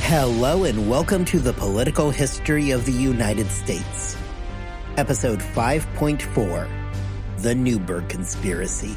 Hello and welcome to the Political History of the United States. Episode 5.4, The Newburgh Conspiracy.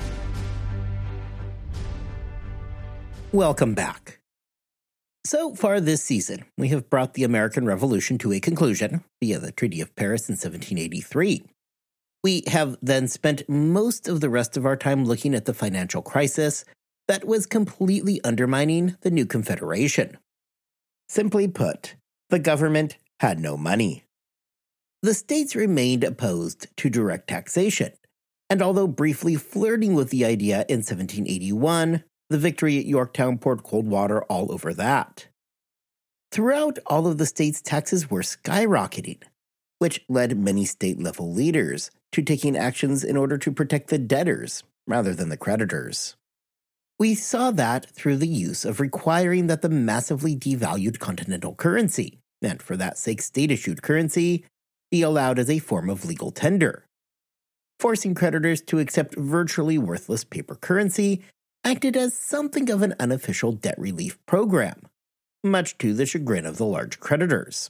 Welcome back. So far this season, we have brought the American Revolution to a conclusion via the Treaty of Paris in 1783. We have then spent most of the rest of our time looking at the financial crisis that was completely undermining the new Confederation. Simply put, the government had no money. The states remained opposed to direct taxation, and although briefly flirting with the idea in 1781, the victory at Yorktown poured cold water all over that. Throughout all of the states, taxes were skyrocketing, which led many state-level leaders to taking actions in order to protect the debtors rather than the creditors. We saw that through the use of requiring that the massively devalued continental currency, and for that sake state-issued currency, be allowed as a form of legal tender. Forcing creditors to accept virtually worthless paper currency acted as something of an unofficial debt relief program, much to the chagrin of the large creditors.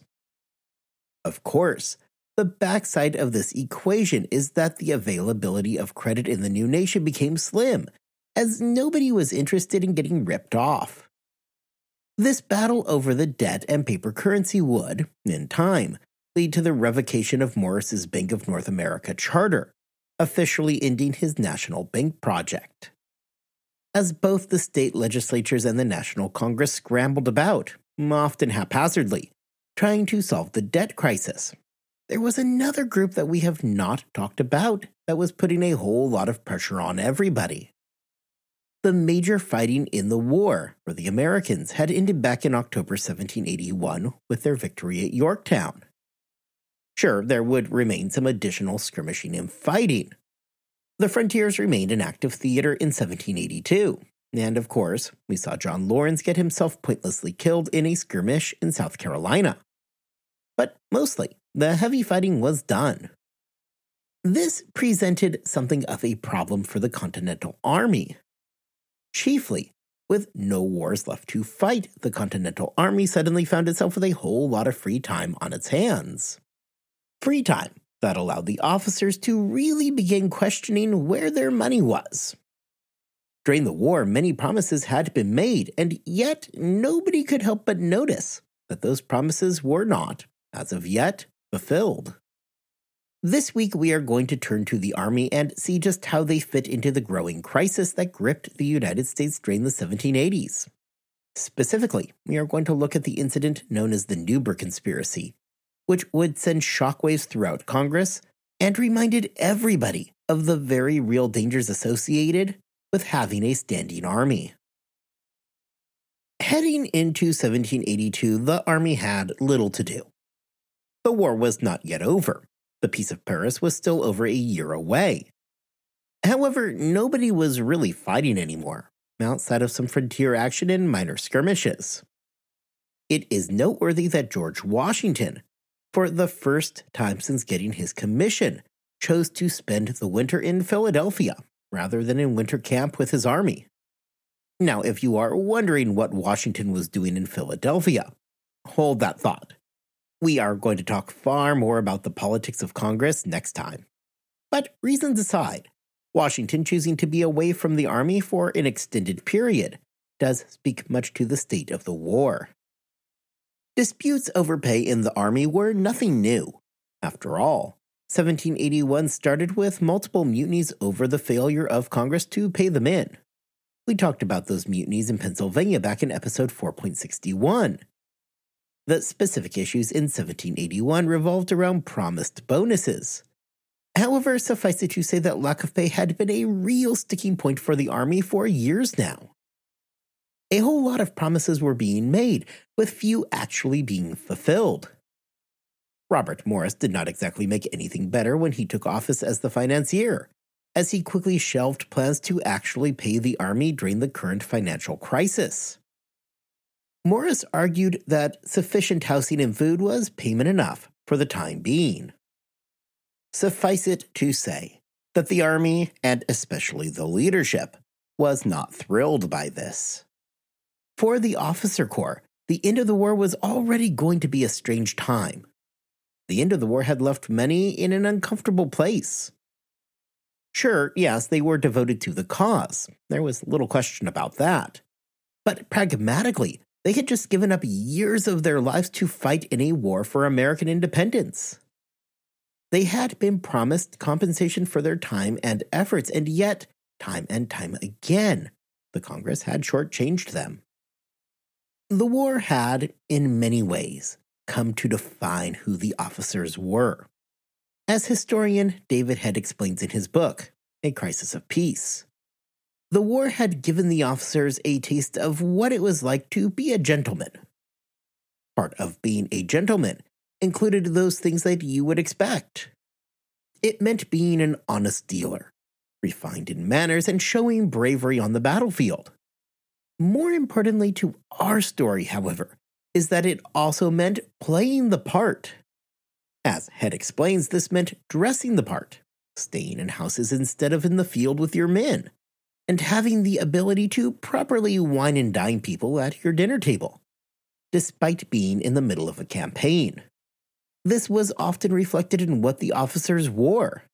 Of course, the backside of this equation is that the availability of credit in the new nation became slim, as nobody was interested in getting ripped off. This battle over the debt and paper currency would, in time, lead to the revocation of Morris's Bank of North America charter, officially ending his national bank project. As both the state legislatures and the National Congress scrambled about, often haphazardly, trying to solve the debt crisis, there was another group that we have not talked about that was putting a whole lot of pressure on everybody. The major fighting in the war for the Americans had ended back in October 1781 with their victory at Yorktown. Sure, there would remain some additional skirmishing and fighting. The frontiers remained an active theater in 1782, and of course, we saw John Laurens get himself pointlessly killed in a skirmish in South Carolina. But mostly, the heavy fighting was done. This presented something of a problem for the Continental Army. Chiefly, with no wars left to fight, the Continental Army suddenly found itself with a whole lot of free time on its hands. Free time that allowed the officers to really begin questioning where their money was. During the war, many promises had been made, and yet nobody could help but notice that those promises were not, as of yet, fulfilled. This week, we are going to turn to the Army and see just how they fit into the growing crisis that gripped the United States during the 1780s. Specifically, we are going to look at the incident known as the Newburgh Conspiracy, which would send shockwaves throughout Congress and reminded everybody of the very real dangers associated with having a standing army. Heading into 1782, the Army had little to do. The war was not yet over. The Peace of Paris was still over a year away. However, nobody was really fighting anymore, outside of some frontier action and minor skirmishes. It is noteworthy that George Washington, for the first time since getting his commission, chose to spend the winter in Philadelphia rather than in winter camp with his army. Now, if you are wondering what Washington was doing in Philadelphia, hold that thought. We are going to talk far more about the politics of Congress next time. But reasons aside, Washington choosing to be away from the Army for an extended period does speak much to the state of the war. Disputes over pay in the Army were nothing new. After all, 1781 started with multiple mutinies over the failure of Congress to pay them in. We talked about those mutinies in Pennsylvania back in episode 4.61. The specific issues in 1781 revolved around promised bonuses. However, suffice it to say that lack of pay had been a real sticking point for the Army for years now. A whole lot of promises were being made, with few actually being fulfilled. Robert Morris did not exactly make anything better when he took office as the financier, as he quickly shelved plans to actually pay the Army during the current financial crisis. Morris argued that sufficient housing and food was payment enough for the time being. Suffice it to say that the Army, and especially the leadership, was not thrilled by this. For the officer corps, the end of the war was already going to be a strange time. The end of the war had left many in an uncomfortable place. Sure, yes, they were devoted to the cause. There was little question about that. But pragmatically, they had just given up years of their lives to fight in a war for American independence. They had been promised compensation for their time and efforts, and yet, time and time again, the Congress had shortchanged them. The war had, in many ways, come to define who the officers were. As historian David Head explains in his book, A Crisis of Peace, the war had given the officers a taste of what it was like to be a gentleman. Part of being a gentleman included those things that you would expect. It meant being an honest dealer, refined in manners, and showing bravery on the battlefield. More importantly to our story, however, is that it also meant playing the part. As Head explains, this meant dressing the part, staying in houses instead of in the field with your men, and having the ability to properly wine and dine people at your dinner table, despite being in the middle of a campaign. This was often reflected in what the officers wore.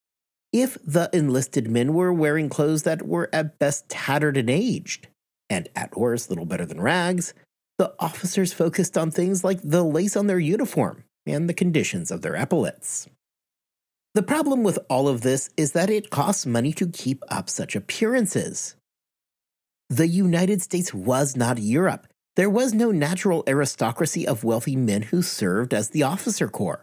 If the enlisted men were wearing clothes that were at best tattered and aged, and at worst little better than rags, the officers focused on things like the lace on their uniform and the conditions of their epaulets. The problem with all of this is that it costs money to keep up such appearances. The United States was not Europe. There was no natural aristocracy of wealthy men who served as the officer corps.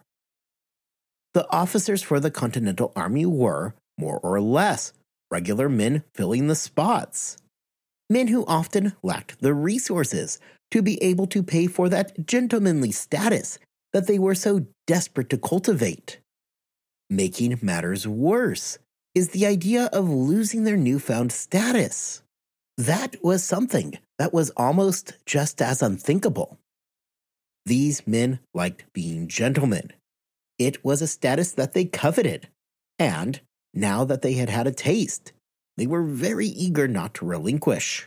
The officers for the Continental Army were, more or less, regular men filling the spots. Men who often lacked the resources to be able to pay for that gentlemanly status that they were so desperate to cultivate. Making matters worse is the idea of losing their newfound status. That was something that was almost just as unthinkable. These men liked being gentlemen. It was a status that they coveted, and now that they had had a taste, they were very eager not to relinquish.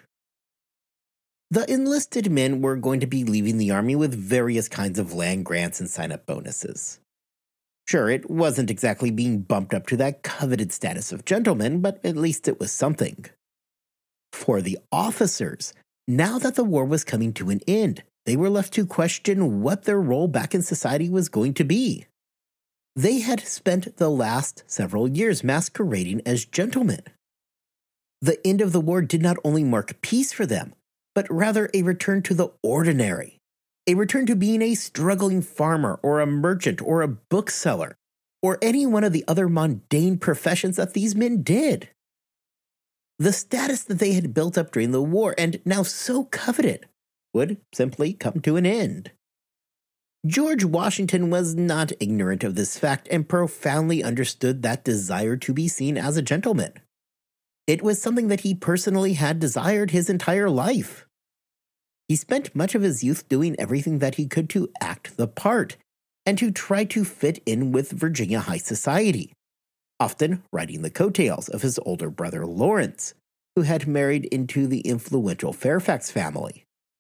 The enlisted men were going to be leaving the army with various kinds of land grants and sign-up bonuses. Sure, it wasn't exactly being bumped up to that coveted status of gentlemen, but at least it was something. For the officers, now that the war was coming to an end, they were left to question what their role back in society was going to be. They had spent the last several years masquerading as gentlemen. The end of the war did not only mark peace for them, but rather a return to the ordinary, a return to being a struggling farmer or a merchant or a bookseller, or any one of the other mundane professions that these men did. The status that they had built up during the war and now so coveted would simply come to an end. George Washington was not ignorant of this fact and profoundly understood that desire to be seen as a gentleman. It was something that he personally had desired his entire life. He spent much of his youth doing everything that he could to act the part and to try to fit in with Virginia high society, often riding the coattails of his older brother Lawrence, who had married into the influential Fairfax family.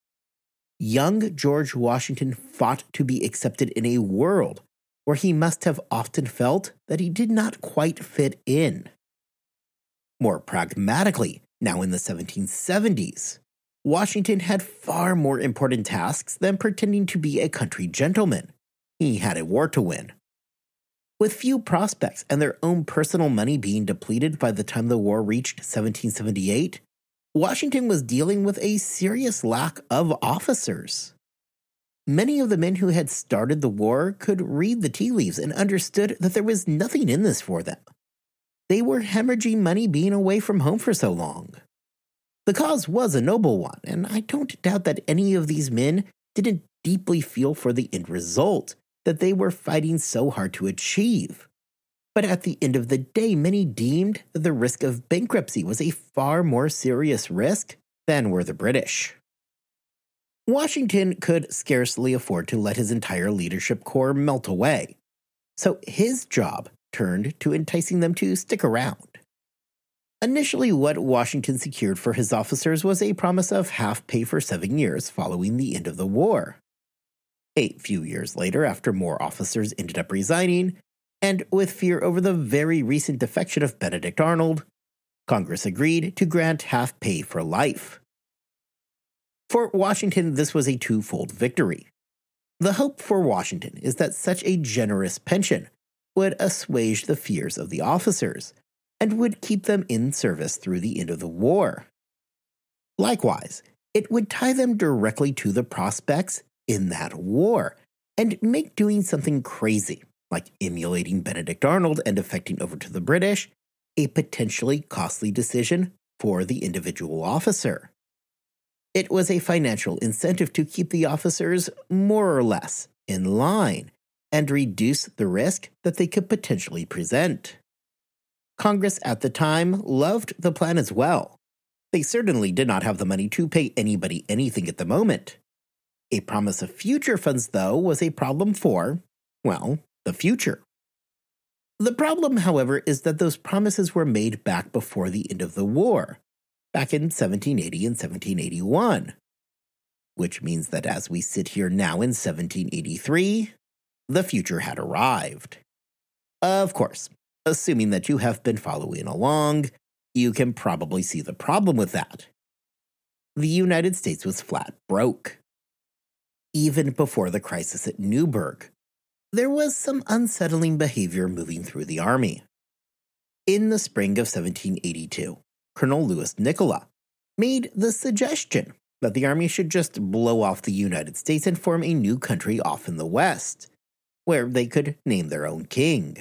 Young George Washington fought to be accepted in a world where he must have often felt that he did not quite fit in. More pragmatically, now in the 1770s, Washington had far more important tasks than pretending to be a country gentleman. He had a war to win. With few prospects and their own personal money being depleted by the time the war reached 1778, Washington was dealing with a serious lack of officers. Many of the men who had started the war could read the tea leaves and understood that there was nothing in this for them. They were hemorrhaging money being away from home for so long. The cause was a noble one, and I don't doubt that any of these men didn't deeply feel for the end result that they were fighting so hard to achieve. But at the end of the day, many deemed that the risk of bankruptcy was a far more serious risk than were the British. Washington could scarcely afford to let his entire leadership corps melt away, so his job turned to enticing them to stick around. Initially, what Washington secured for his officers was a promise of half pay for 7 years following the end of the war. A few years later, after more officers ended up resigning, and with fear over the very recent defection of Benedict Arnold, Congress agreed to grant half pay for life. For Washington, this was a twofold victory. The hope for Washington is that such a generous pension would assuage the fears of the officers and would keep them in service through the end of the war. Likewise, it would tie them directly to the prospects in that war and make doing something crazy, like emulating Benedict Arnold and defecting over to the British, a potentially costly decision for the individual officer. It was a financial incentive to keep the officers more or less in line and reduce the risk that they could potentially present. Congress at the time loved the plan as well. They certainly did not have the money to pay anybody anything at the moment. A promise of future funds, though, was a problem for, well, the future. The problem, however, is that those promises were made back before the end of the war, back in 1780 and 1781, which means that as we sit here now in 1783, the future had arrived. Of course, assuming that you have been following along, you can probably see the problem with that. The United States was flat broke. Even before the crisis at Newburgh, there was some unsettling behavior moving through the Army. In the spring of 1782, Colonel Louis Nicola made the suggestion that the Army should just blow off the United States and form a new country off in the West, where they could name their own king.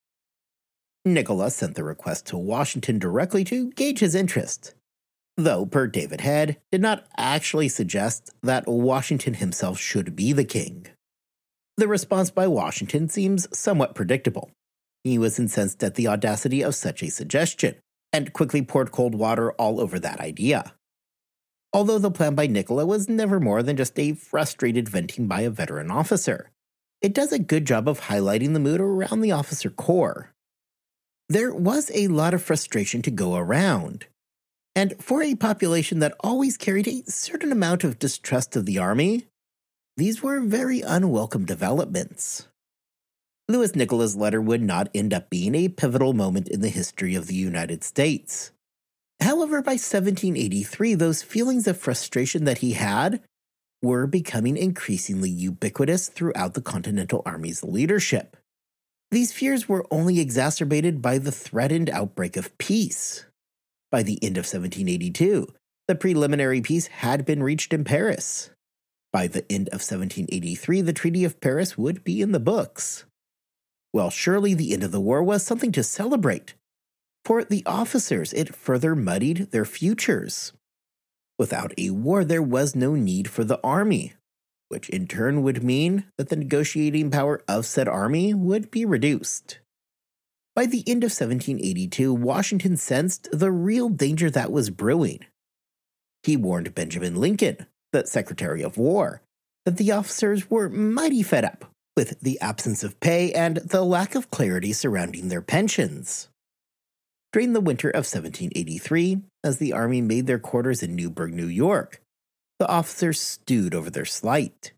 Nicola sent the request to Washington directly to gauge his interest, though, per David Head, did not actually suggest that Washington himself should be the king. The response by Washington seems somewhat predictable. He was incensed at the audacity of such a suggestion, and quickly poured cold water all over that idea. Although the plan by Nicola was never more than just a frustrated venting by a veteran officer, it does a good job of highlighting the mood around the officer corps. There was a lot of frustration to go around, and for a population that always carried a certain amount of distrust of the Army, these were very unwelcome developments. Louis Nicola's letter would not end up being a pivotal moment in the history of the United States. However, by 1783, those feelings of frustration that he had were becoming increasingly ubiquitous throughout the Continental Army's leadership. These fears were only exacerbated by the threatened outbreak of peace. By the end of 1782, the preliminary peace had been reached in Paris. By the end of 1783, the Treaty of Paris would be in the books. Well, surely the end of the war was something to celebrate. For the officers, it further muddied their futures. Without a war, there was no need for the Army, which in turn would mean that the negotiating power of said Army would be reduced. By the end of 1782, Washington sensed the real danger that was brewing. He warned Benjamin Lincoln, the Secretary of War, that the officers were mighty fed up with the absence of pay and the lack of clarity surrounding their pensions. During the winter of 1783, as the Army made their quarters in Newburgh, New York, the officers stewed over their slight.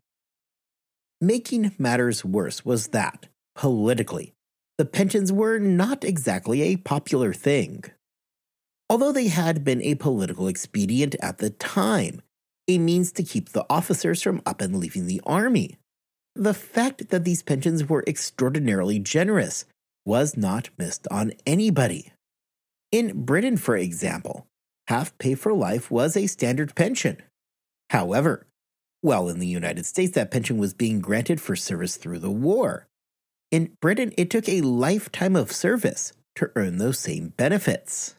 Making matters worse was that, politically, the pensions were not exactly a popular thing. Although they had been a political expedient at the time, a means to keep the officers from up and leaving the Army, the fact that these pensions were extraordinarily generous was not missed on anybody. In Britain, for example, half pay for life was a standard pension. However, while in the United States that pension was being granted for service through the war, in Britain it took a lifetime of service to earn those same benefits.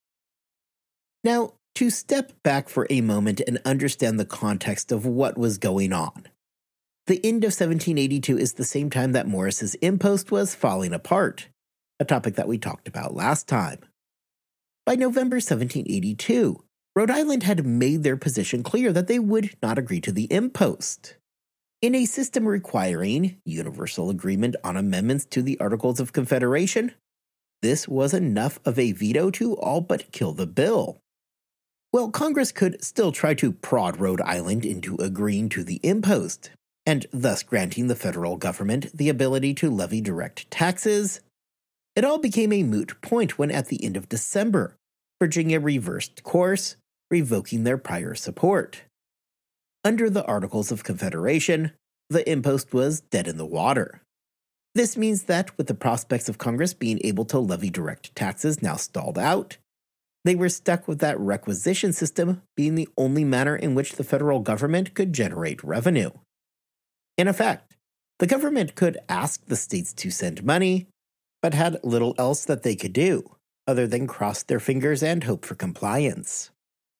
Now, to step back for a moment and understand the context of what was going on. The end of 1782 is the same time that Morris's impost was falling apart, a topic that we talked about last time. By November 1782, Rhode Island had made their position clear that they would not agree to the impost. In a system requiring universal agreement on amendments to the Articles of Confederation, This was enough of a veto to all but kill the bill. Well, Congress could still try to prod Rhode Island into agreeing to the impost, and thus granting the federal government the ability to levy direct taxes. It all became a moot point when, at the end of December, Virginia reversed course, revoking their prior support. Under the Articles of Confederation, the impost was dead in the water. This means that, with the prospects of Congress being able to levy direct taxes now stalled out, they were stuck with that requisition system being the only manner in which the federal government could generate revenue. In effect, the government could ask the states to send money, but had little else that they could do, other than cross their fingers and hope for compliance.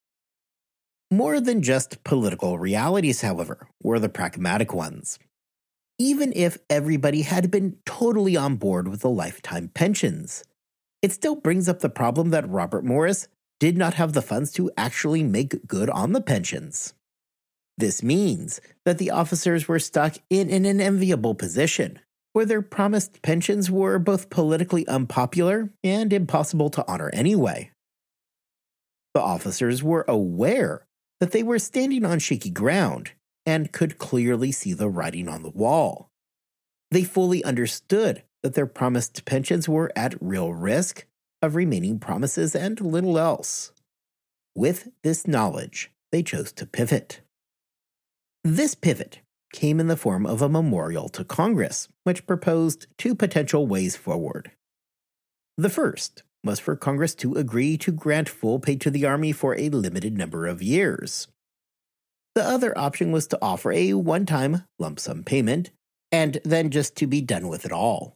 More than just political realities, however, were the pragmatic ones. Even if everybody had been totally on board with the lifetime pensions, it still brings up the problem that Robert Morris did not have the funds to actually make good on the pensions. This means that the officers were stuck in an unenviable position, where their promised pensions were both politically unpopular and impossible to honor anyway. The officers were aware that they were standing on shaky ground and could clearly see the writing on the wall. They fully understood that their promised pensions were at real risk of remaining promises and little else. With this knowledge, they chose to pivot. This pivot came in the form of a memorial to Congress, which proposed two potential ways forward. The first was for Congress to agree to grant full pay to the Army for a limited number of years. The other option was to offer a one-time lump sum payment, and then just to be done with it all.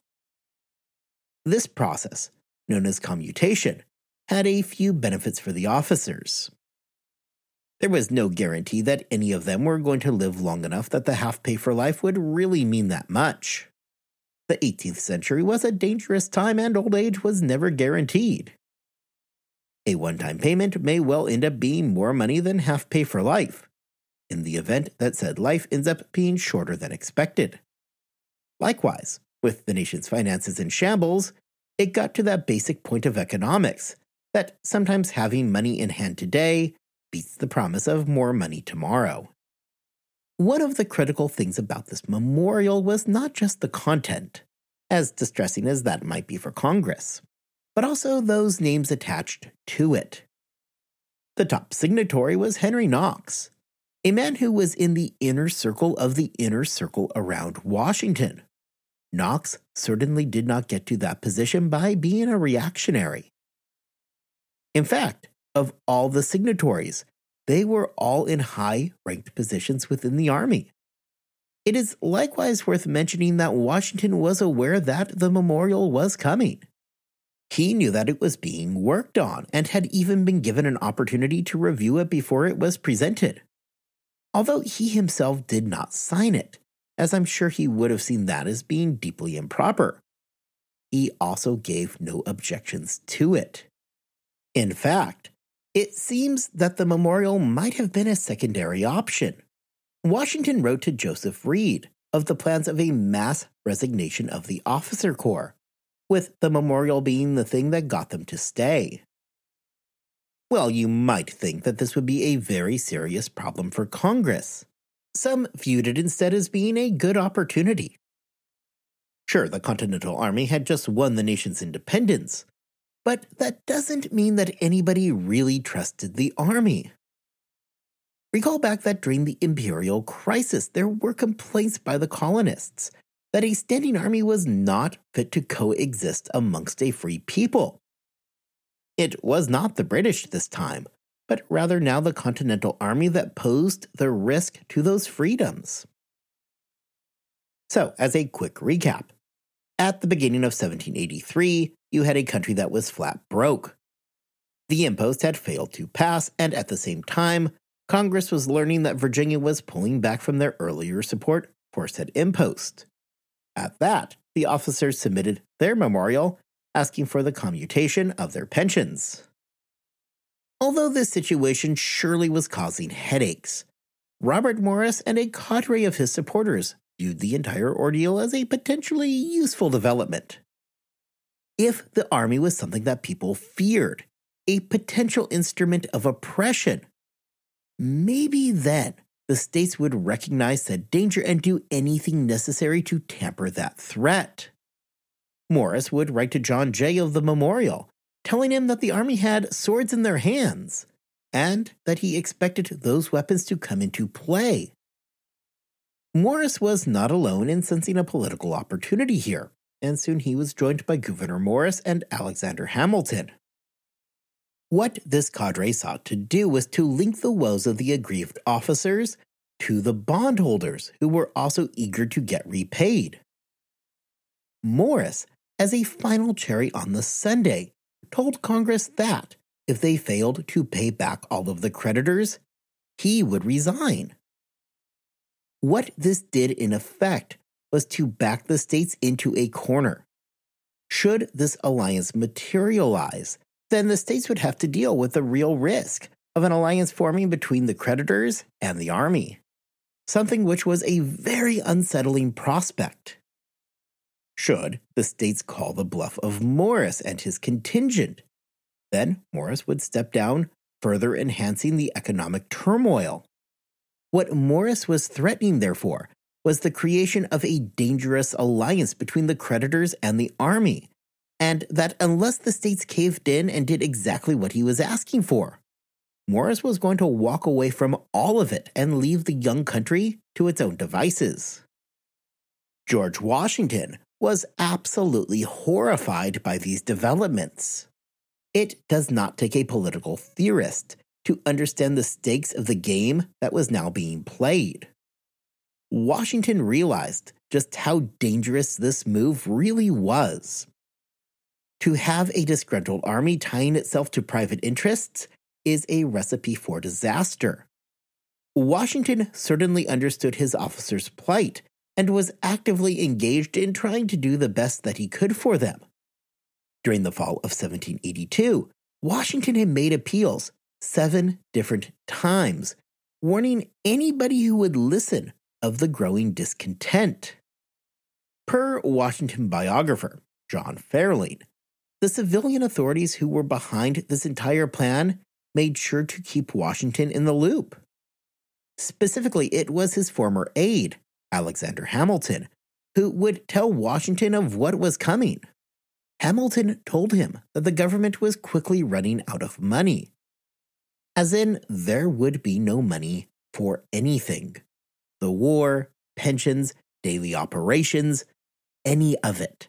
This process, known as commutation, had a few benefits for the officers. There was no guarantee that any of them were going to live long enough that the half pay for life would really mean that much. The 18th century was a dangerous time, and old age was never guaranteed. A one-time payment may well end up being more money than half pay for life, in the event that said life ends up being shorter than expected. Likewise, with the nation's finances in shambles, it got to that basic point of economics, that sometimes having money in hand today beats the promise of more money tomorrow. One of the critical things about this memorial was not just the content, as distressing as that might be for Congress, but also those names attached to it. The top signatory was Henry Knox, a man who was in the inner circle of the inner circle around Washington. Knox certainly did not get to that position by being a reactionary. In fact, of all the signatories, they were all in high-ranked positions within the Army. It is likewise worth mentioning that Washington was aware that the memorial was coming. He knew that it was being worked on and had even been given an opportunity to review it before it was presented. Although he himself did not sign it, as I'm sure he would have seen that as being deeply improper. He also gave no objections to it. In fact, it seems that the memorial might have been a secondary option. Washington wrote to Joseph Reed of the plans of a mass resignation of the officer corps, with the memorial being the thing that got them to stay. Well, you might think that this would be a very serious problem for Congress. Some viewed it instead as being a good opportunity. Sure, the Continental Army had just won the nation's independence, but that doesn't mean that anybody really trusted the Army. Recall back that during the Imperial Crisis, there were complaints by the colonists that a standing army was not fit to coexist amongst a free people. It was not the British this time, but rather now the Continental Army that posed the risk to those freedoms. So, as a quick recap, at the beginning of 1783, you had a country that was flat broke. The impost had failed to pass, and at the same time, Congress was learning that Virginia was pulling back from their earlier support for said impost. At that, the officers submitted their memorial asking for the commutation of their pensions. Although this situation surely was causing headaches, Robert Morris and a cadre of his supporters viewed the entire ordeal as a potentially useful development. if the army was something that people feared, a potential instrument of oppression, maybe then the states would recognize said danger and do anything necessary to tamper that threat. Morris would write to John Jay of the Memorial, telling him that the army had swords in their hands, and that he expected those weapons to come into play. Morris was not alone in sensing a political opportunity here, and soon he was joined by Gouverneur Morris and Alexander Hamilton. What this cadre sought to do was to link the woes of the aggrieved officers to the bondholders who were also eager to get repaid. Morris, as a final cherry on the sundae, told Congress that, if they failed to pay back all of the creditors, he would resign. What this did in effect was to back the states into a corner. Should this alliance materialize, then the states would have to deal with the real risk of an alliance forming between the creditors and the army, something which was a very unsettling prospect. Should the states call the bluff of Morris and his contingent, then Morris would step down, further enhancing the economic turmoil. What Morris was threatening, therefore, was the creation of a dangerous alliance between the creditors and the army, and that unless the states caved in and did exactly what he was asking for, Morris was going to walk away from all of it and leave the young country to its own devices. George Washington was absolutely horrified by these developments. It does not take a political theorist to understand the stakes of the game that was now being played. Washington realized just how dangerous this move really was. To have a disgruntled army tying itself to private interests is a recipe for disaster. Washington certainly understood his officers' plight and was actively engaged in trying to do the best that he could for them. During the fall of 1782, Washington had made appeals 7 different times, warning anybody who would listen of the growing discontent. Per Washington biographer John Fairleigh, the civilian authorities who were behind this entire plan made sure to keep Washington in the loop. Specifically, it was his former aide, Alexander Hamilton, who would tell Washington of what was coming. Hamilton told him that the government was quickly running out of money. As in, there would be no money for anything. The war, pensions, daily operations, any of it.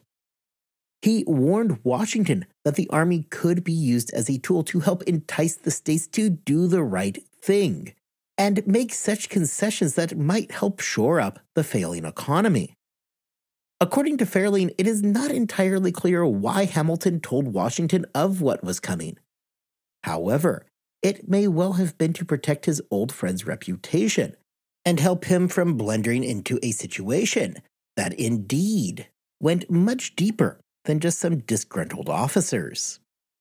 He warned Washington that the army could be used as a tool to help entice the states to do the right thing and make such concessions that might help shore up the failing economy. According to Fairleigh, it is not entirely clear why Hamilton told Washington of what was coming. However, it may well have been to protect his old friend's reputation and help him from blundering into a situation that indeed went much deeper than just some disgruntled officers.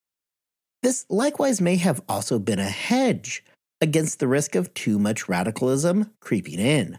This likewise may have also been a hedge against the risk of too much radicalism creeping in.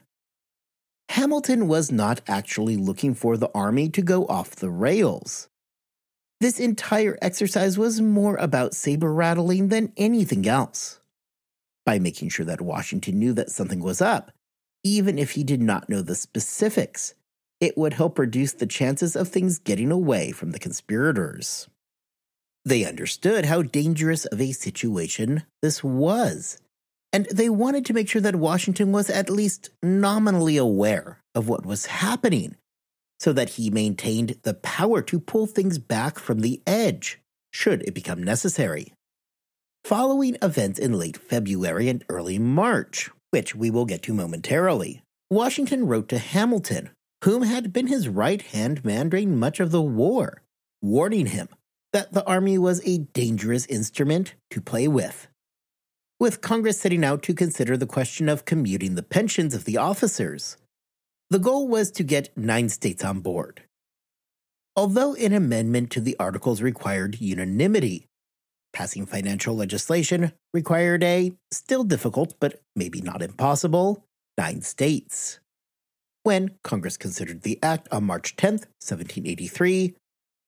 Hamilton was not actually looking for the army to go off the rails. This entire exercise was more about saber-rattling than anything else. By making sure that Washington knew that something was up, even if he did not know the specifics, it would help reduce the chances of things getting away from the conspirators. They understood how dangerous of a situation this was, and they wanted to make sure that Washington was at least nominally aware of what was happening, so that he maintained the power to pull things back from the edge, should it become necessary. Following events in late February and early March, which we will get to momentarily, Washington wrote to Hamilton, whom had been his right-hand man during much of the war, warning him that the army was a dangerous instrument to play with. With Congress setting out to consider the question of commuting the pensions of the officers, the goal was to get 9 states on board. Although an amendment to the Articles required unanimity, passing financial legislation required a, still difficult but maybe not impossible, 9 states. When Congress considered the act on March 10, 1783,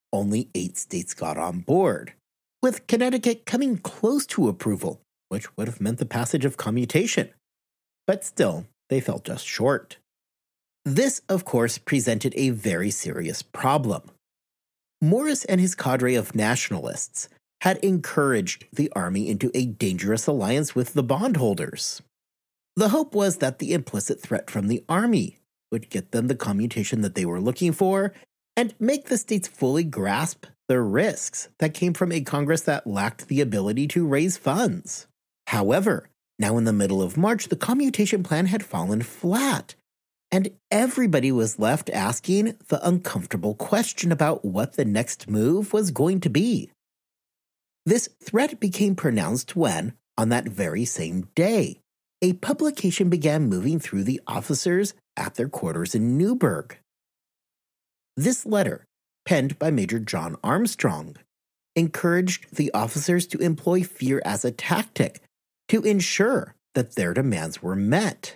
only 8 states got on board, with Connecticut coming close to approval, which would have meant the passage of commutation. But still, they fell just short. This, of course, presented a very serious problem. Morris and his cadre of nationalists had encouraged the army into a dangerous alliance with the bondholders. The hope was that the implicit threat from the army would get them the commutation that they were looking for and make the states fully grasp the risks that came from a Congress that lacked the ability to raise funds. However, now in the middle of March, the commutation plan had fallen flat, and everybody was left asking the uncomfortable question about what the next move was going to be. This threat became pronounced when, on that very same day, a publication began moving through the officers at their quarters in Newburgh. This letter, penned by Major John Armstrong, encouraged the officers to employ fear as a tactic to ensure that their demands were met.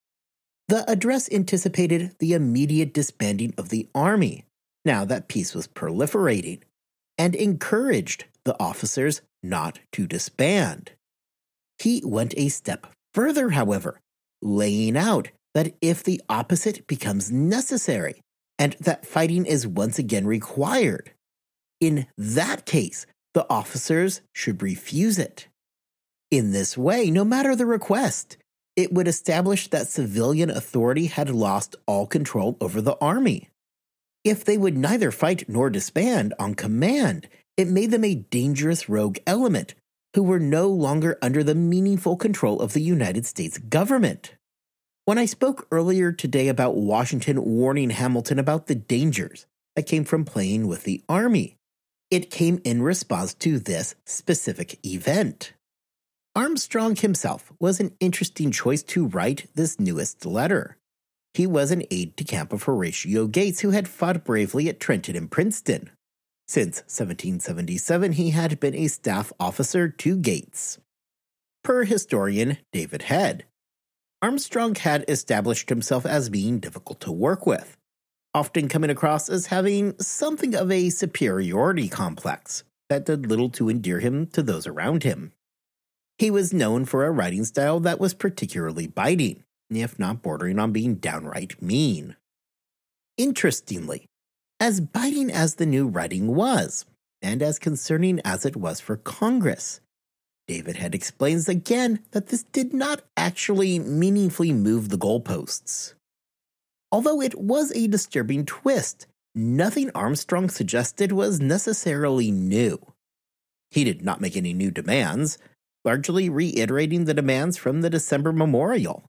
The address anticipated the immediate disbanding of the army, now that peace was proliferating, and encouraged the officers not to disband. He went a step further, however, laying out that if the opposite becomes necessary and that fighting is once again required, in that case, the officers should refuse it. In this way, no matter the request, it would establish that civilian authority had lost all control over the army. If they would neither fight nor disband on command, it made them a dangerous rogue element who were no longer under the meaningful control of the United States government. When I spoke earlier today about Washington warning Hamilton about the dangers that came from playing with the army, it came in response to this specific event. Armstrong himself was an interesting choice to write this newest letter. He was an aide-de-camp of Horatio Gates, who had fought bravely at Trenton and Princeton. Since 1777, he had been a staff officer to Gates. Per historian David Head, Armstrong had established himself as being difficult to work with, often coming across as having something of a superiority complex that did little to endear him to those around him. He was known for a writing style that was particularly biting, if not bordering on being downright mean. Interestingly, as biting as the new writing was, and as concerning as it was for Congress, David Head explains again that this did not actually meaningfully move the goalposts. Although it was a disturbing twist, nothing Armstrong suggested was necessarily new. He did not make any new demands, largely reiterating the demands from the December memorial.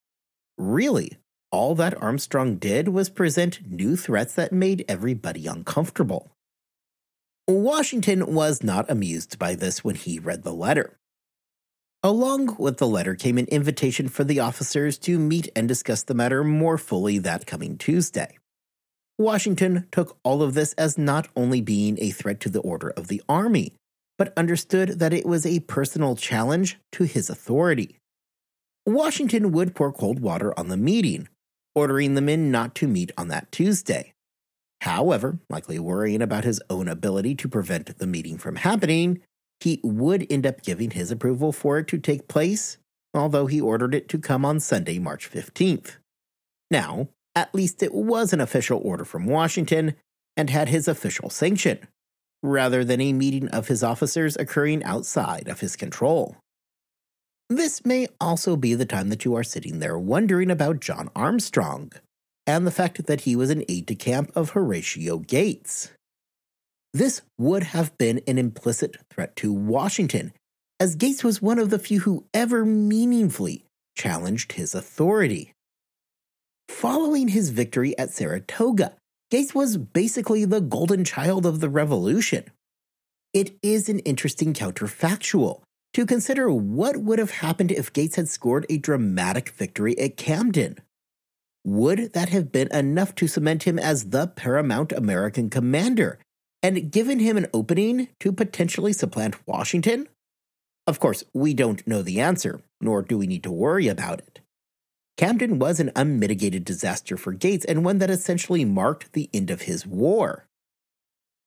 Really, all that Armstrong did was present new threats that made everybody uncomfortable. Washington was not amused by this when he read the letter. Along with the letter came an invitation for the officers to meet and discuss the matter more fully that coming Tuesday. Washington took all of this as not only being a threat to the order of the army, but understood that it was a personal challenge to his authority. Washington would pour cold water on the meeting, ordering the men not to meet on that Tuesday. However, likely worrying about his own ability to prevent the meeting from happening, he would end up giving his approval for it to take place, although he ordered it to come on Sunday, March 15th. Now, at least it was an official order from Washington and had his official sanction, rather than a meeting of his officers occurring outside of his control. This may also be the time that you are sitting there wondering about John Armstrong, and the fact that he was an aide-de-camp of Horatio Gates. This would have been an implicit threat to Washington, as Gates was one of the few who ever meaningfully challenged his authority. Following his victory at Saratoga, Gates was basically the golden child of the Revolution. It is an interesting counterfactual to consider what would have happened if Gates had scored a dramatic victory at Camden. Would that have been enough to cement him as the paramount American commander and given him an opening to potentially supplant Washington? Of course, we don't know the answer, nor do we need to worry about it. Camden was an unmitigated disaster for Gates and one that essentially marked the end of his war.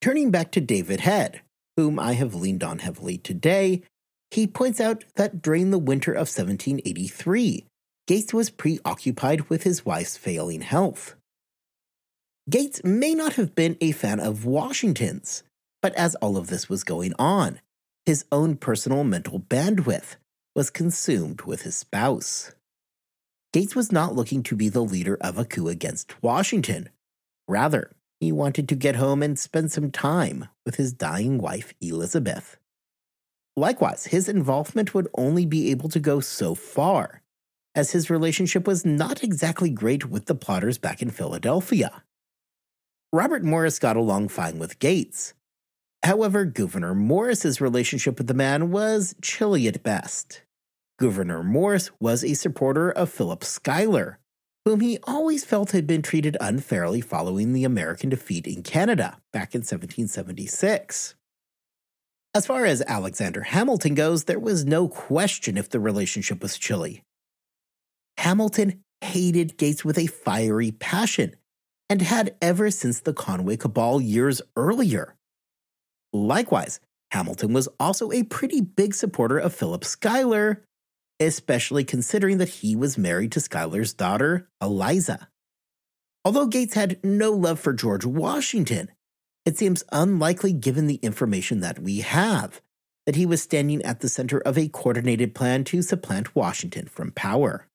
Turning back to David Head, whom I have leaned on heavily today, he points out that during the winter of 1783, Gates was preoccupied with his wife's failing health. Gates may not have been a fan of Washington's, but as all of this was going on, his own personal mental bandwidth was consumed with his spouse. Gates was not looking to be the leader of a coup against Washington. Rather, he wanted to get home and spend some time with his dying wife, Elizabeth. Likewise, his involvement would only be able to go so far, as his relationship was not exactly great with the plotters back in Philadelphia. Robert Morris got along fine with Gates. However, Gouverneur Morris's relationship with the man was chilly at best. Gouverneur Morris was a supporter of Philip Schuyler, whom he always felt had been treated unfairly following the American defeat in Canada back in 1776. As far as Alexander Hamilton goes, there was no question if the relationship was chilly. Hamilton hated Gates with a fiery passion, and had ever since the Conway Cabal years earlier. Likewise, Hamilton was also a pretty big supporter of Philip Schuyler, especially considering that he was married to Schuyler's daughter, Eliza. Although Gates had no love for George Washington, it seems unlikely given the information that we have that he was standing at the center of a coordinated plan to supplant Washington from power.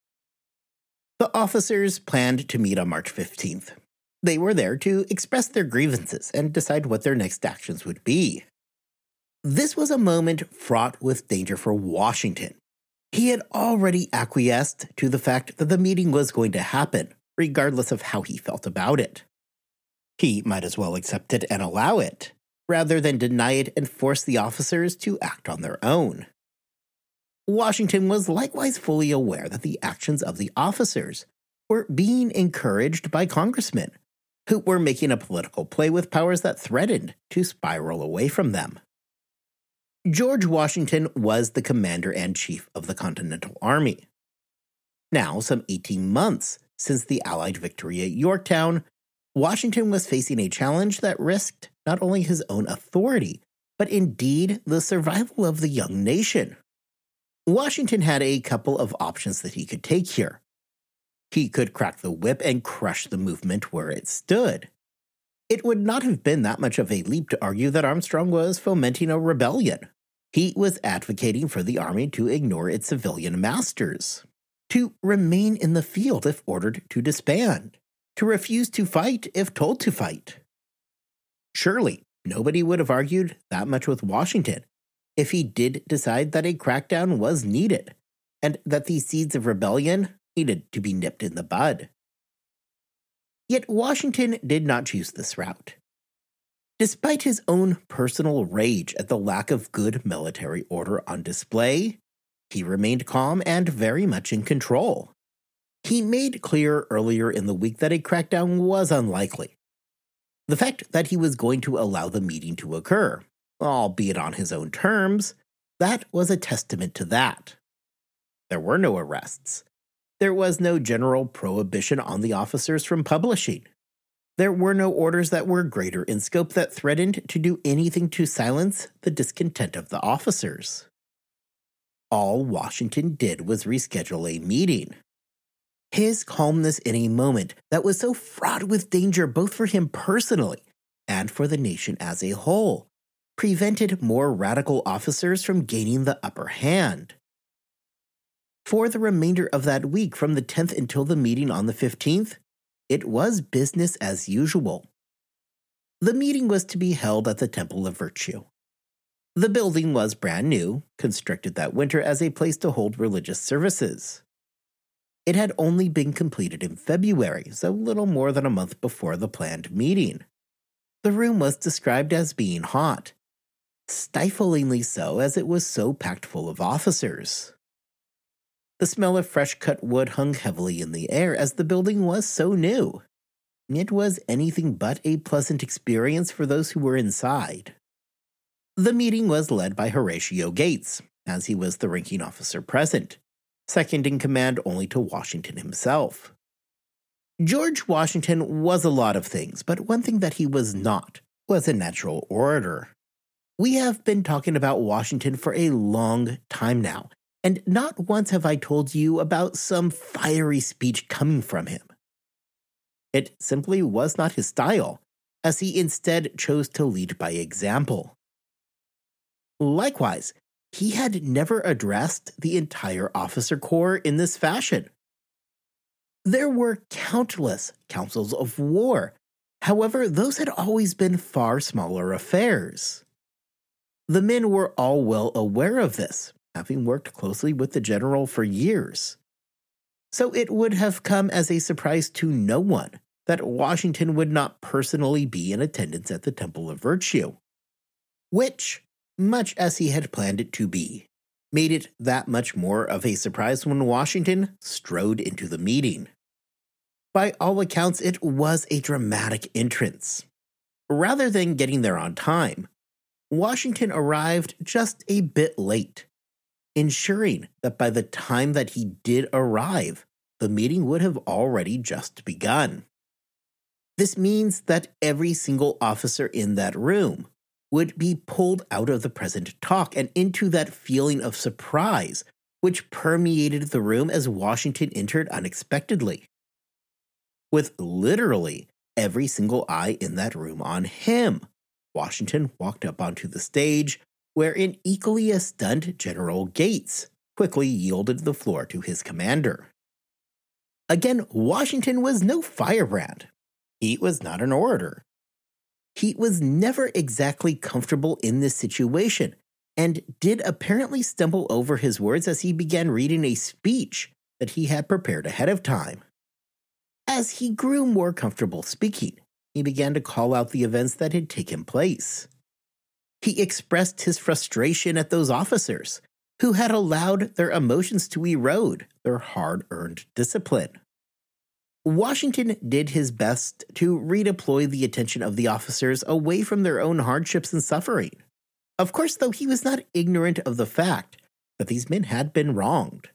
The officers planned to meet on March 15th. They were there to express their grievances and decide what their next actions would be. This was a moment fraught with danger for Washington. He had already acquiesced to the fact that the meeting was going to happen, regardless of how he felt about it. He might as well accept it and allow it, rather than deny it and force the officers to act on their own. Washington was likewise fully aware that the actions of the officers were being encouraged by congressmen, who were making a political play with powers that threatened to spiral away from them. George Washington was the commander-in-chief of the Continental Army. Now, some 18 months since the Allied victory at Yorktown, Washington was facing a challenge that risked not only his own authority, but indeed the survival of the young nation. Washington had a couple of options that he could take here. He could crack the whip and crush the movement where it stood. It would not have been that much of a leap to argue that Armstrong was fomenting a rebellion. He was advocating for the army to ignore its civilian masters, to remain in the field if ordered to disband, to refuse to fight if told to fight. Surely, nobody would have argued that much with Washington if he did decide that a crackdown was needed, and that the seeds of rebellion needed to be nipped in the bud. Yet Washington did not choose this route. Despite his own personal rage at the lack of good military order on display, he remained calm and very much in control. He made clear earlier in the week that a crackdown was unlikely. The fact that he was going to allow the meeting to occur, albeit on his own terms, that was a testament to that. There were no arrests. There was no general prohibition on the officers from publishing. There were no orders that were greater in scope that threatened to do anything to silence the discontent of the officers. All Washington did was reschedule a meeting. His calmness in a moment that was so fraught with danger both for him personally and for the nation as a whole prevented more radical officers from gaining the upper hand. For the remainder of that week, from the 10th until the meeting on the 15th, it was business as usual. The meeting was to be held at the Temple of Virtue. The building was brand new, constructed that winter as a place to hold religious services. It had only been completed in February, so little more than a month before the planned meeting. The room was described as being hot, stiflingly so as it was so packed full of officers. The smell of fresh-cut wood hung heavily in the air as the building was so new. It was anything but a pleasant experience for those who were inside. The meeting was led by Horatio Gates, as he was the ranking officer present, second in command only to Washington himself. George Washington was a lot of things, but one thing that he was not was a natural orator. We have been talking about Washington for a long time now, and not once have I told you about some fiery speech coming from him. It simply was not his style, as he instead chose to lead by example. Likewise, he had never addressed the entire officer corps in this fashion. There were countless councils of war. However, those had always been far smaller affairs. The men were all well aware of this, having worked closely with the general for years. So it would have come as a surprise to no one that Washington would not personally be in attendance at the Temple of Virtue, which, much as he had planned it to be, made it that much more of a surprise when Washington strode into the meeting. By all accounts, it was a dramatic entrance. Rather than getting there on time, Washington arrived just a bit late, ensuring that by the time that he did arrive, the meeting would have already just begun. This means that every single officer in that room would be pulled out of the present talk and into that feeling of surprise which permeated the room as Washington entered unexpectedly. With literally every single eye in that room on him, Washington walked up onto the stage, where an equally as stunned General Gates quickly yielded the floor to his commander. Again, Washington was no firebrand. He was not an orator. He was never exactly comfortable in this situation, and did apparently stumble over his words as he began reading a speech that he had prepared ahead of time. As he grew more comfortable speaking, he began to call out the events that had taken place. He expressed his frustration at those officers who had allowed their emotions to erode their hard-earned discipline. Washington did his best to redeploy the attention of the officers away from their own hardships and suffering. Of course, though, he was not ignorant of the fact that these men had been wronged.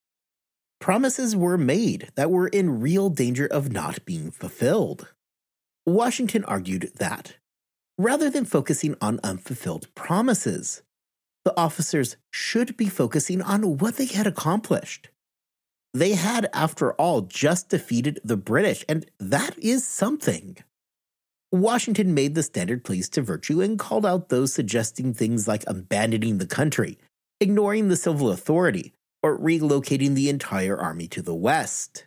Promises were made that were in real danger of not being fulfilled. Washington argued that, rather than focusing on unfulfilled promises, the officers should be focusing on what they had accomplished. They had, after all, just defeated the British, and that is something. Washington made the standard pleas to virtue and called out those suggesting things like abandoning the country, ignoring the civil authority, or relocating the entire army to the west.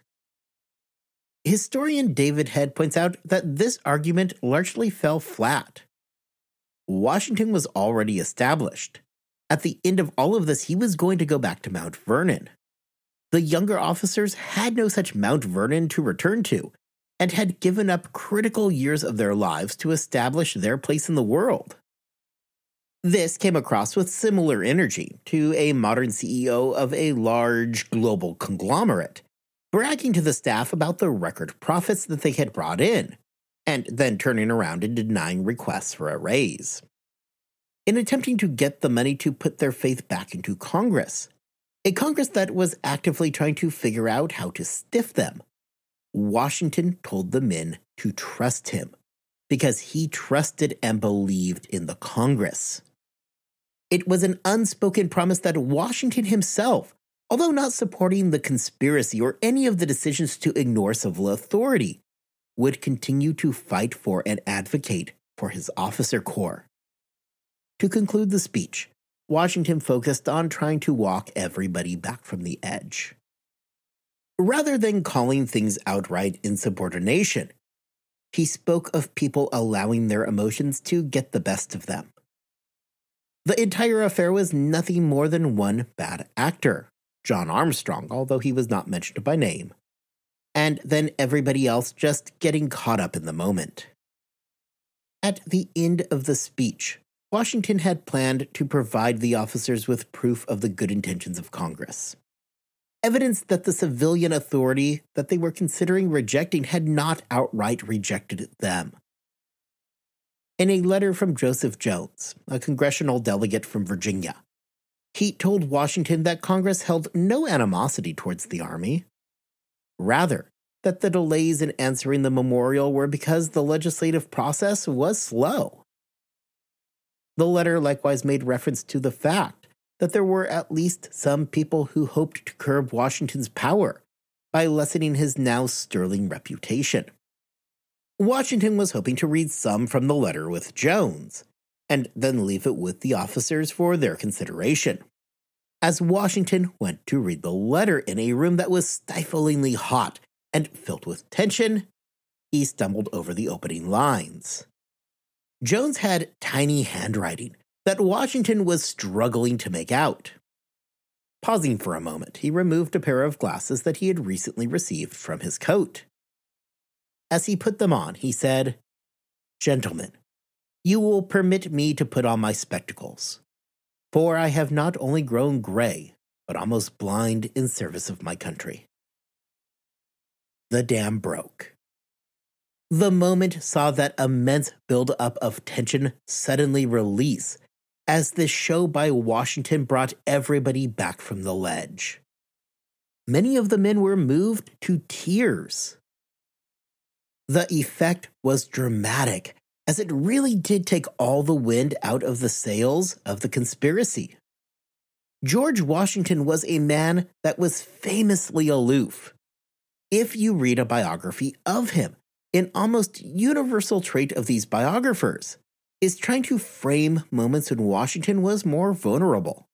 Historian David Head points out that this argument largely fell flat. Washington was already established. At the end of all of this, he was going to go back to Mount Vernon. The younger officers had no such Mount Vernon to return to, and had given up critical years of their lives to establish their place in the world. This came across with similar energy to a modern CEO of a large global conglomerate, bragging to the staff about the record profits that they had brought in, and then turning around and denying requests for a raise. In attempting to get the money to put their faith back into Congress, a Congress that was actively trying to figure out how to stiff them, Washington told the men to trust him, because he trusted and believed in the Congress. It was an unspoken promise that Washington himself, although not supporting the conspiracy or any of the decisions to ignore civil authority, would continue to fight for and advocate for his officer corps. To conclude the speech, Washington focused on trying to walk everybody back from the edge. Rather than calling things outright insubordination, he spoke of people allowing their emotions to get the best of them. The entire affair was nothing more than one bad actor, John Armstrong, although he was not mentioned by name, and then everybody else just getting caught up in the moment. At the end of the speech, Washington had planned to provide the officers with proof of the good intentions of Congress. Evidence that the civilian authority that they were considering rejecting had not outright rejected them. In a letter from Joseph Jones, a congressional delegate from Virginia, he told Washington that Congress held no animosity towards the Army. Rather, that the delays in answering the memorial were because the legislative process was slow. The letter likewise made reference to the fact that there were at least some people who hoped to curb Washington's power by lessening his now sterling reputation. Washington was hoping to read some from the letter with Jones, and then leave it with the officers for their consideration. As Washington went to read the letter in a room that was stiflingly hot and filled with tension, he stumbled over the opening lines. Jones had tiny handwriting that Washington was struggling to make out. Pausing for a moment, he removed a pair of glasses that he had recently received from his coat. As he put them on, he said, "Gentlemen, you will permit me to put on my spectacles, for I have not only grown gray, but almost blind in service of my country." The dam broke. The moment saw that immense buildup of tension suddenly release as this show by Washington brought everybody back from the ledge. Many of the men were moved to tears. The effect was dramatic, as it really did take all the wind out of the sails of the conspiracy. George Washington was a man that was famously aloof. If you read a biography of him, an almost universal trait of these biographers is trying to frame moments when Washington was more vulnerable.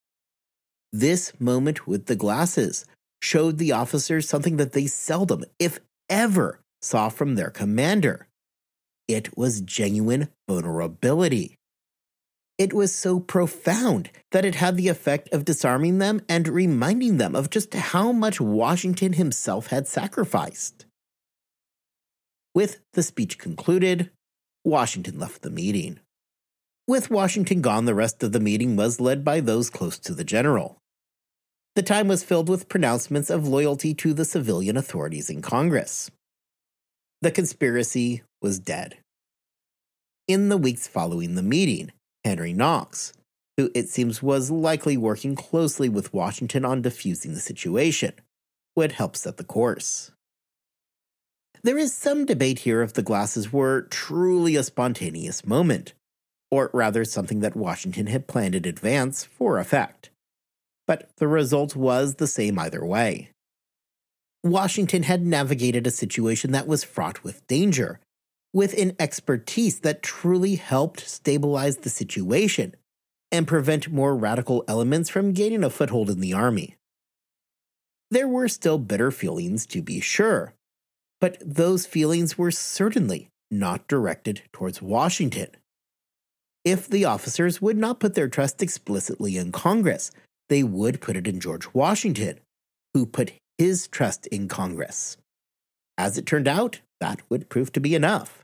This moment with the glasses showed the officers something that they seldom, if ever, saw from their commander. It was genuine vulnerability. It was so profound that it had the effect of disarming them and reminding them of just how much Washington himself had sacrificed. With the speech concluded, Washington left the meeting. With Washington gone, the rest of the meeting was led by those close to the general. The time was filled with pronouncements of loyalty to the civilian authorities in Congress. The conspiracy was dead. In the weeks following the meeting, Henry Knox, who it seems was likely working closely with Washington on diffusing the situation, would help set the course. There is some debate here if the glasses were truly a spontaneous moment, or rather something that Washington had planned in advance for effect. But the result was the same either way. Washington had navigated a situation that was fraught with danger, with an expertise that truly helped stabilize the situation and prevent more radical elements from gaining a foothold in the army. There were still bitter feelings, to be sure, but those feelings were certainly not directed towards Washington. If the officers would not put their trust explicitly in Congress, they would put it in George Washington, who put his trust in Congress. As it turned out, that would prove to be enough.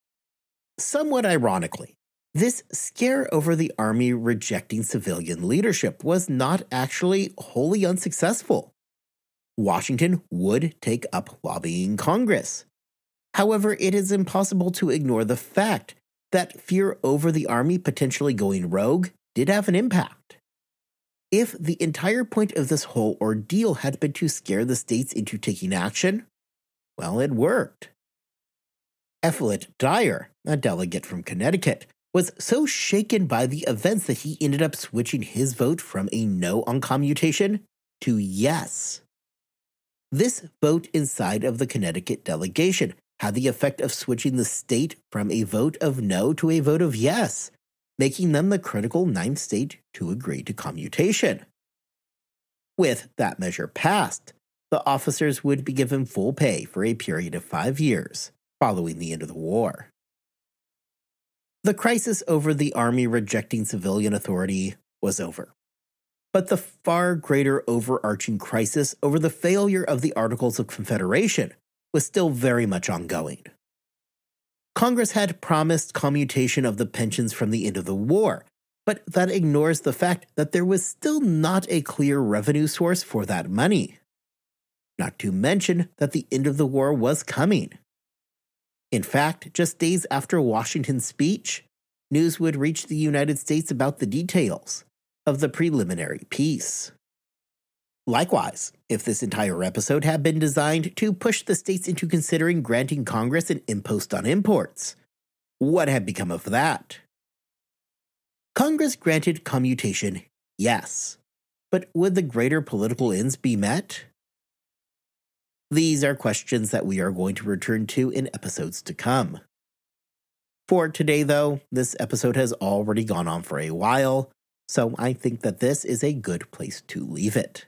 Somewhat ironically, this scare over the army rejecting civilian leadership was not actually wholly unsuccessful. Washington would take up lobbying Congress. However, it is impossible to ignore the fact that fear over the army potentially going rogue did have an impact. If the entire point of this whole ordeal had been to scare the states into taking action, well, it worked. Elphilet Dyer, a delegate from Connecticut, was so shaken by the events that he ended up switching his vote from a no on commutation to yes. This vote inside of the Connecticut delegation had the effect of switching the state from a vote of no to a vote of yes, making them the critical ninth state to agree to commutation. With that measure passed, the officers would be given full pay for a period of 5 years following the end of the war. The crisis over the army rejecting civilian authority was over. But the far greater overarching crisis over the failure of the Articles of Confederation was still very much ongoing. Congress had promised commutation of the pensions from the end of the war, but that ignores the fact that there was still not a clear revenue source for that money. Not to mention that the end of the war was coming. In fact, just days after Washington's speech, news would reach the United States about the details of the preliminary peace. Likewise, if this entire episode had been designed to push the states into considering granting Congress an impost on imports, what had become of that? Congress granted commutation, yes, but would the greater political ends be met? These are questions that we are going to return to in episodes to come. For today, though, this episode has already gone on for a while, so I think that this is a good place to leave it.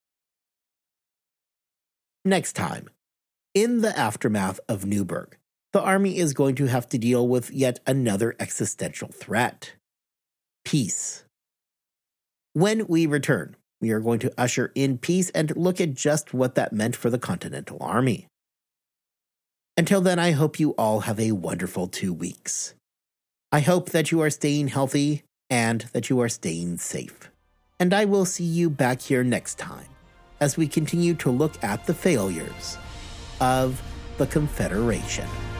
Next time, in the aftermath of Newburgh, the Army is going to have to deal with yet another existential threat: peace. When we return, we are going to usher in peace and look at just what that meant for the Continental Army. Until then, I hope you all have a wonderful 2 weeks. I hope that you are staying healthy and that you are staying safe. And I will see you back here next time as we continue to look at the failures of the Confederation.